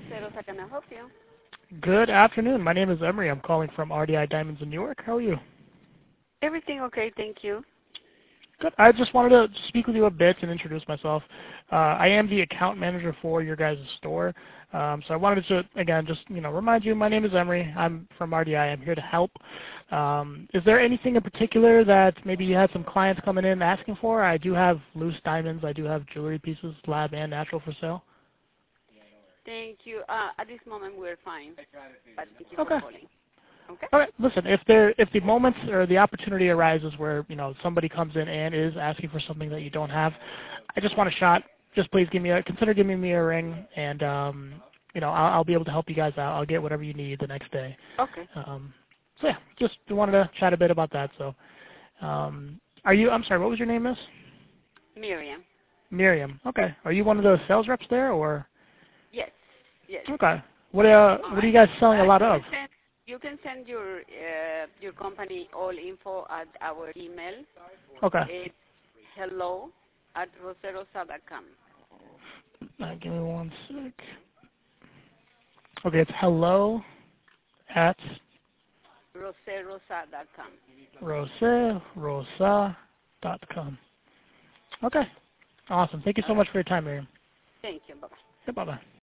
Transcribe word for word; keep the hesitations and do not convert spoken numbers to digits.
Roseros, how can I help you? Good afternoon. My name is Emery. I'm calling from R D I Diamonds in Newark. How are you? Everything okay, thank you. Good. I just wanted to speak with you a bit and introduce myself. Uh, I am the account manager for your guys' store. Um, so I wanted to, again, just you know, remind you, my name is Emery. I'm from R D I. I'm here to help. Um, is there anything in particular that maybe you had some clients coming in asking for? I do have loose diamonds. I do have jewelry pieces, lab and natural, for sale. Thank you. Uh, at this moment, we're fine. But thank you Okay. for calling. Okay. All right. Listen, if there, if the moment or the opportunity arises where you know somebody comes in and is asking for something that you don't have, I just want a shot. Just please give me a consider giving me a ring, and um, you know I'll, I'll be able to help you guys out. I'll get whatever you need the next day. Okay. Um, so yeah, just wanted to chat a bit about that. So, um, are you? I'm sorry. What was your name, Miss? Miriam. Miriam. Okay. Are you one of the sales reps there, or? Yes. Yes. Okay. What uh, All what are you right. guys selling a Uh, lot you of? can send you can send your uh, your company all info at our email. Okay. It's hello at roserosa dot com. Uh, give me one sec. Okay, it's hello at roserosa dot com. roserosa dot com. Okay. Awesome. Thank you All so right. much for your time, Miriam. Thank you. Bye bye. Yeah, bye-bye.